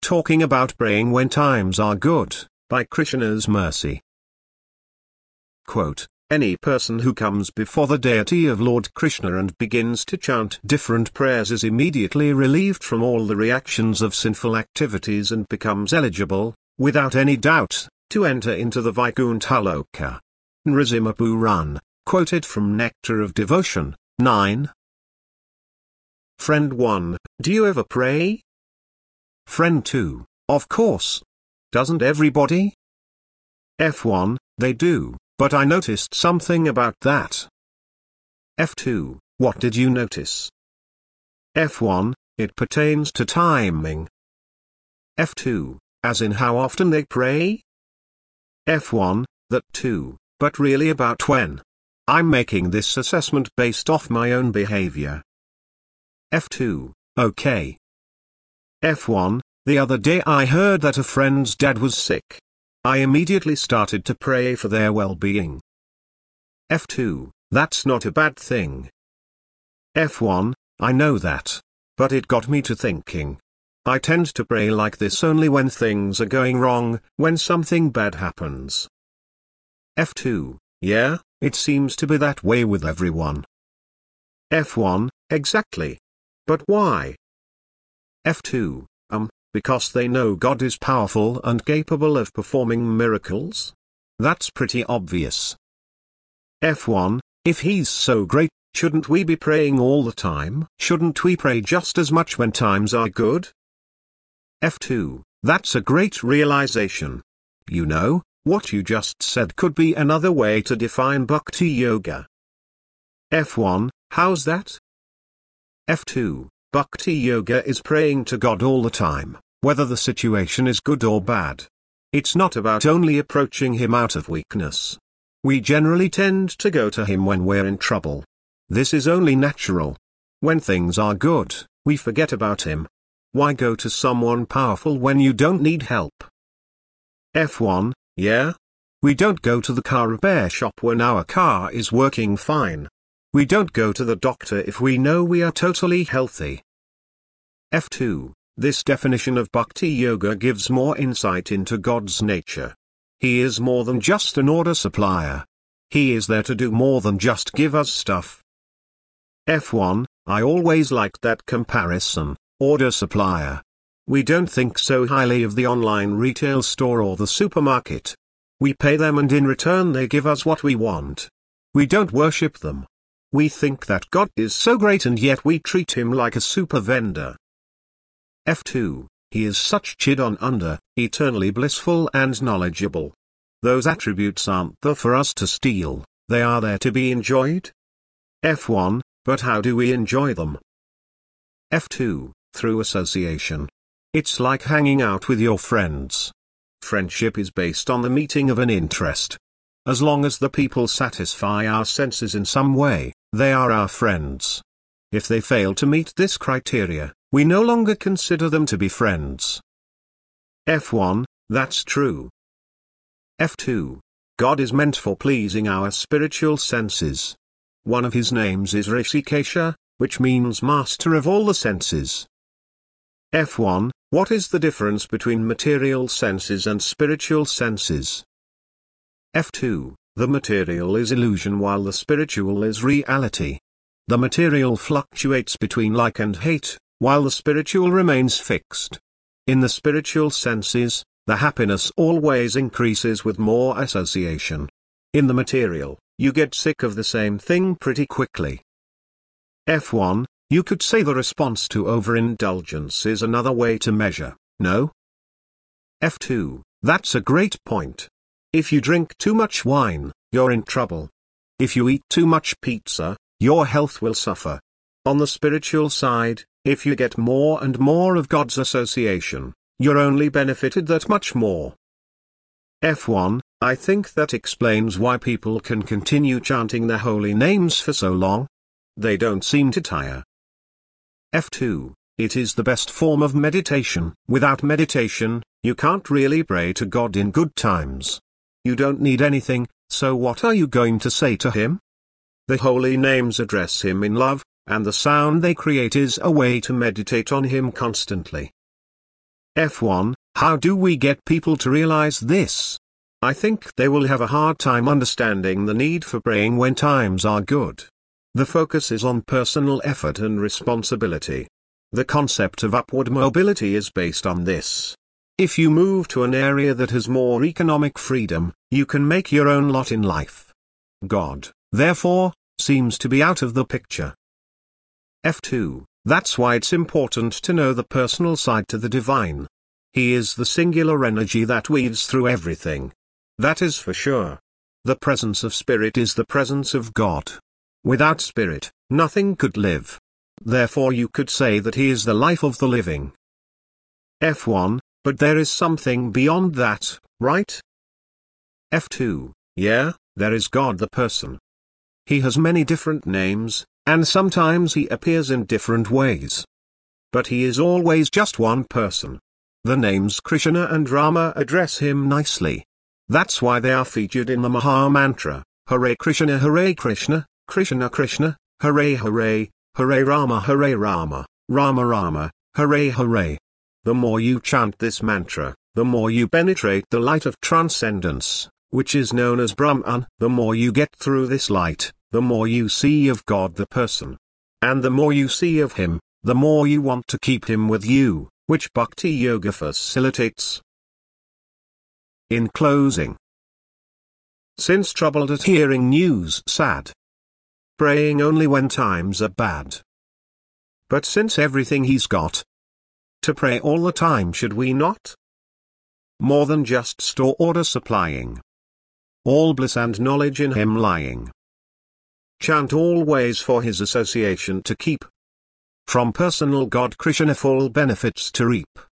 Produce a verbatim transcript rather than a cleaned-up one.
talking about praying when times are good, by Krishna's mercy. Quote, any person who comes before the deity of Lord Krishna and begins to chant different prayers is immediately relieved from all the reactions of sinful activities and becomes eligible, without any doubt, to enter into the Vaikuntha Loka. Nrsimha Puran, quoted from Nectar of Devotion, nine. Friend one, do you ever pray? Friend two, of course. Doesn't everybody? F one, they do. But I noticed something about that. F two, what did you notice? F one, it pertains to timing. F two, as in how often they pray? F one, that too, but really about when. I'm making this assessment based off my own behavior. F two, okay. F one, the other day I heard that a friend's dad was sick. I immediately started to pray for their well-being. F two, that's not a bad thing. F one, I know that. But it got me to thinking. I tend to pray like this only when things are going wrong, when something bad happens. F two, yeah, it seems to be that way with everyone. F one, exactly. But why? F two, um, because they know God is powerful and capable of performing miracles? That's pretty obvious. F one, if he's so great, shouldn't we be praying all the time? Shouldn't we pray just as much when times are good? F two, that's a great realization. You know, what you just said could be another way to define Bhakti Yoga. F one, how's that? F two, Bhakti Yoga is praying to God all the time, whether the situation is good or bad. It's not about only approaching Him out of weakness. We generally tend to go to Him when we're in trouble. This is only natural. When things are good, we forget about Him. Why go to someone powerful when you don't need help? F one, yeah? We don't go to the car repair shop when our car is working fine. We don't go to the doctor if we know we are totally healthy. F two, this definition of Bhakti Yoga gives more insight into God's nature. He is more than just an order supplier. He is there to do more than just give us stuff. F one, I always liked that comparison, order supplier. We don't think so highly of the online retail store or the supermarket. We pay them and in return they give us what we want. We don't worship them. We think that God is so great and yet we treat Him like a super vendor. F two, He is such Chidananda, eternally blissful and knowledgeable. Those attributes aren't there for us to steal, they are there to be enjoyed. F one, but how do we enjoy them? F two, through association. It's like hanging out with your friends. Friendship is based on the meeting of an interest. As long as the people satisfy our senses in some way, they are our friends. If they fail to meet this criteria, we no longer consider them to be friends. F one, that's true. F two, God is meant for pleasing our spiritual senses. One of His names is Rishikesha, which means master of all the senses. F one, what is the difference between material senses and spiritual senses? F two, the material is illusion while the spiritual is reality. The material fluctuates between like and hate, while the spiritual remains fixed. In the spiritual senses, the happiness always increases with more association. In the material, you get sick of the same thing pretty quickly. F one, you could say the response to overindulgence is another way to measure, no? F two, that's a great point. If you drink too much wine, you're in trouble. If you eat too much pizza, your health will suffer. On the spiritual side, if you get more and more of God's association, you're only benefited that much more. F one, I think that explains why people can continue chanting their holy names for so long. They don't seem to tire. F two, it is the best form of meditation. Without meditation, you can't really pray to God in good times. You don't need anything, so what are you going to say to Him? The holy names address Him in love, and the sound they create is a way to meditate on Him constantly. F one, how do we get people to realize this? I think they will have a hard time understanding the need for praying when times are good. The focus is on personal effort and responsibility. The concept of upward mobility is based on this. If you move to an area that has more economic freedom, you can make your own lot in life. God, therefore, seems to be out of the picture. F two, that's why it's important to know the personal side to the divine. He is the singular energy that weaves through everything. That is for sure. The presence of spirit is the presence of God. Without spirit, nothing could live. Therefore you could say that he is the life of the living. F one, but there is something beyond that, right? F two, yeah, there is God the person. He has many different names, and sometimes he appears in different ways. But he is always just one person. The names Krishna and Rama address him nicely. That's why they are featured in the Maha Mantra, Hare Krishna Hare Krishna, Krishna Krishna, Hare Hare, Hare Rama Hare Rama, Rama Rama, Hare Hare. The more you chant this mantra, the more you penetrate the light of transcendence, which is known as Brahman. The more you get through this light, the more you see of God the person. And the more you see of him, the more you want to keep him with you, which Bhakti Yoga facilitates. In closing, since troubled at hearing news sad, praying only when times are bad. But since everything he's got, to pray all the time should we not? More than just store order supplying. All bliss and knowledge in him lying. Chant always for his association to keep. From personal God Krishna full benefits to reap.